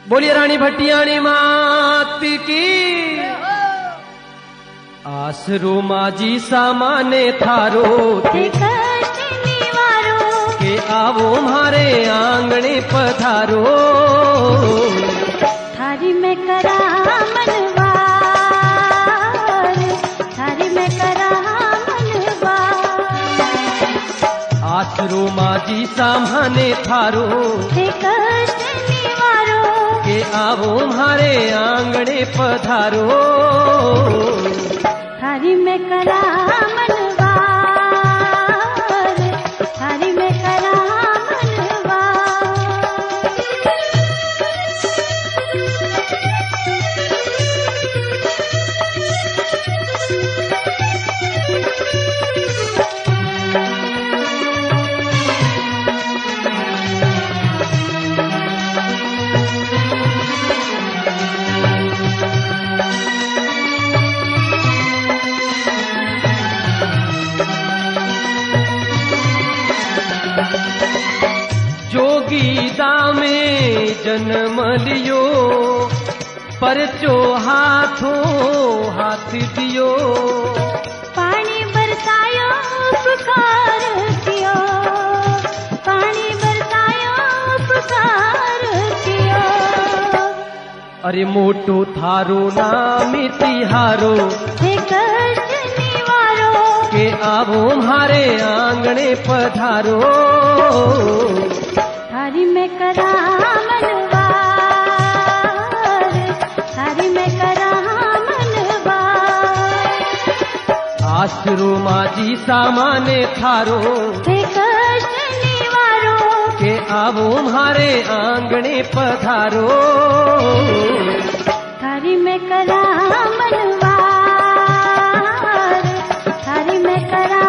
बोलिए रानी भट्टियाणी मात की। आसरो माजी सामाने थारो के आवो मारे आंगणे पधारो। थारी में करा मनवार, थारी में करा मनवार। आसरो माजी सामाने थारो के आवो मारे आंगणे पधारो। थारी में करा मनवार, थारी में करा जोगीदा में जन्म लियो, परचो हाथों हाथ दियो। पानी बरसायो पुकार कियो, पानी बरसायो पुकार कियो। अरे मोटो थारो नाम तिहारो कष्ट निवारो के आवो मारे आंगणे पधारो। थारी में करा मनवार, थारी में करा मनवार। आसरो माजी सामाने थारो कष्ट निवारो के आवो मारे आंगणे पधारो। थारी में करा मनवार, थारी में करा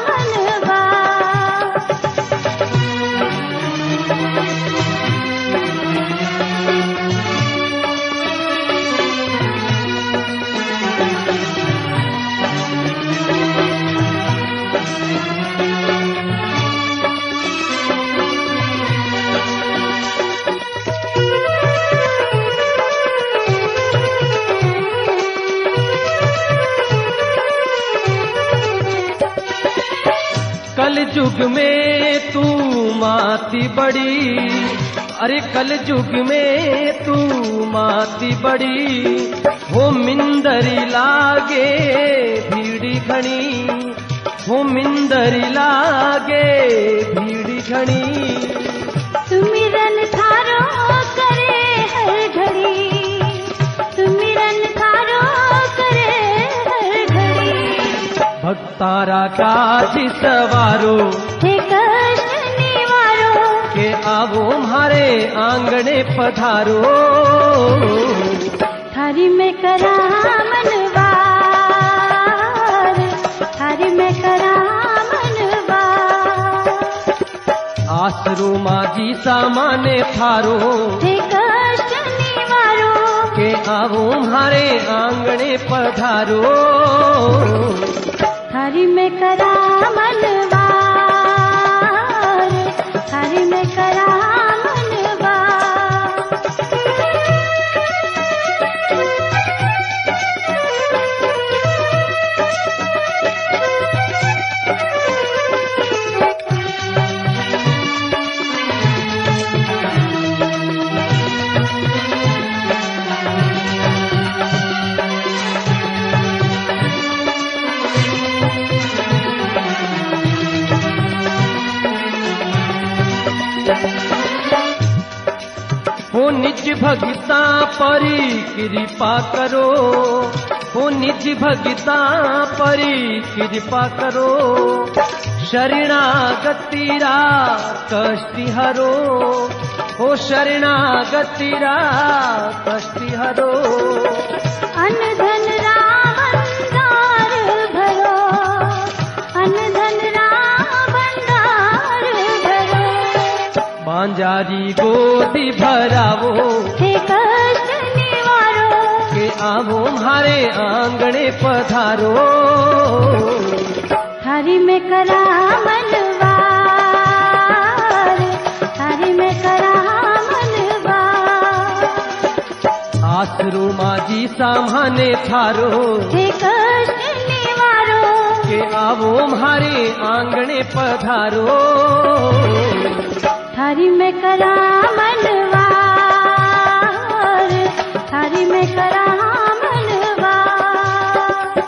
कल युग में तू माती बड़ी, अरे कल युग में तू माती बड़ी। हो मिंदरी लागे भीड़ी घनी, हो मिंदरी लागे भीड़ी घनी। सुमिरन थारो करे हर घड़ी, सुमिरन थारो करे हर घड़ी। भक्तारा काज सवारो कष्ट निवारो के आवो मारे आंगणे पधारो। थारी में करा मनवार, थारी में करा मनवार। आसरो माजी सामाने थारो कष्ट निवारो के आवो मारे आंगणे पधारो। थारी में करा मनवार, थारी में करा हो निज भगता परी कृपा करो, हो निज भगता परी कृपा करो। शरणागतिरा कष्टि हरो, हो शरणागतिरा कष्टि हरो। अन्न धन भंडार भरो, अन्न धन भंडार भरो। बांजारी गोदी भरावो कष्ट निवारो के आवो मारे आंगणे पधारो। थारी में करा मनवार, थारी में करा मनवार। आसरू माजी सामाने थारो हे कष्ट निवारो के आवो म्हारे आंगणे पधारो थारी में करा मनवार थारी में करा मनवार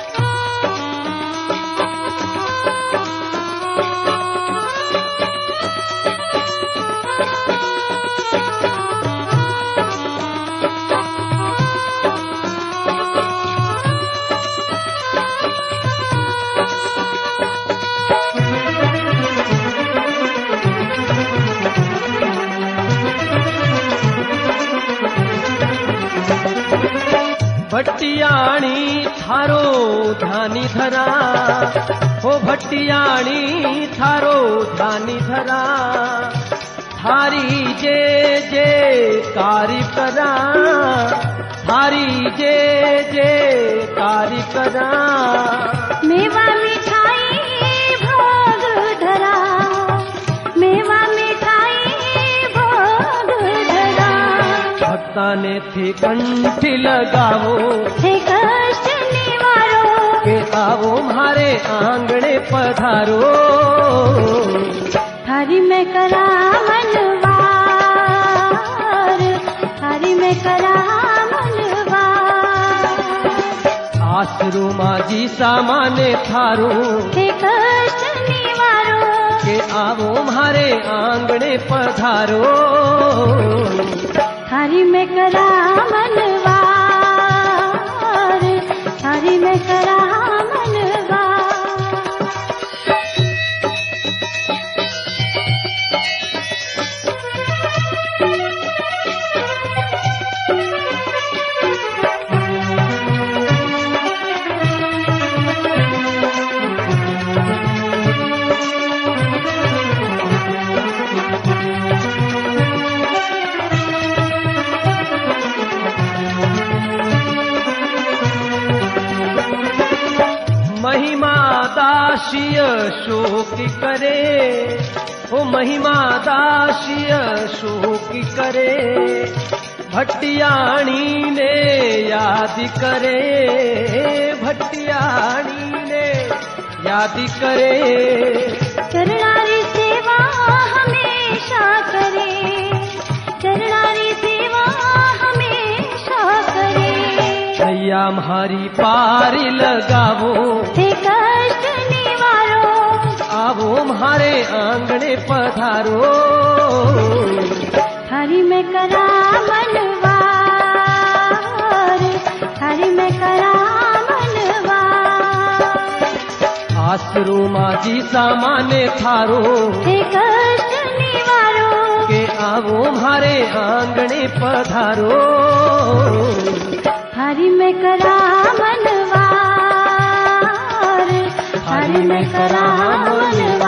भट्टियाणी थारो ध्यानी धरा हो भट्टियाणी थारो ध्यानी धरा थारी जे जे कारी करा थारी जे जे कारी करा मेवा मिठाई भोग धरा मेवा मिठाई भोग धरा भक्ता ने थे कंठी लगावो हे कष्ट निवारो के आवो म्हारे आंगणे पधारो थारी में करा मनवार थारी में करा मनवार आसरू माजी सामाने थारो हे कष्ट निवारो के आवो म्हारे आंगणे पधारो थारी में करा मनवार थारी में करा मनवार महिमा दासिय शोक करे ओ महिमा दासिय शोक करे भट्टियाणी ने याद करे भट्टियाणी ने याद करे करणारी सेवा हमेशा करे करणारी सेवा हमेशा करे नैया म्हारी पारी लगावो हे कष्ट निवारो आवो म्हारे आंगणे पधारो थारी में करा मनवार थारी में करा मनवार आसरू माजी सामाने थारो हे कष्ट निवारो के आवो म्हारे आंगणे पधारो थारी में करा मनवार थारी में करा मनवार